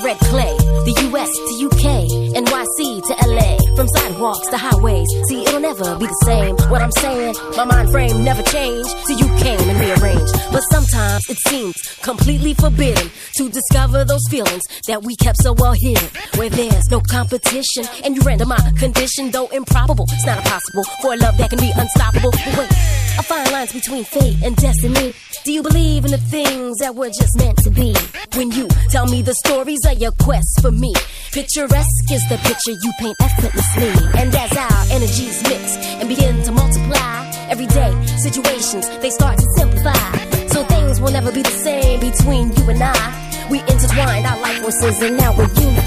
red clay. The US to UK, NYC to LA. From sidewalks to highways, see it'll never be the same. What I'm saying, my mind frame never changed till you came and rearranged. But sometimes it seems completely forbidden to discover those feelings that we kept so well hidden. Where there's no competition, and you render my condition, though improbable. It's not impossible for a love that can be unstoppable. But wait, a fine line's between fate and destiny. Do you believe in the things that were just meant to be? When you tell me the stories of your quest for me, picturesque is the picture you paint effortlessly. And as our energies mix and begin to multiply, everyday situations, they start to simplify. So things will never be the same between you and I. We intertwined our life forces and now we're unified.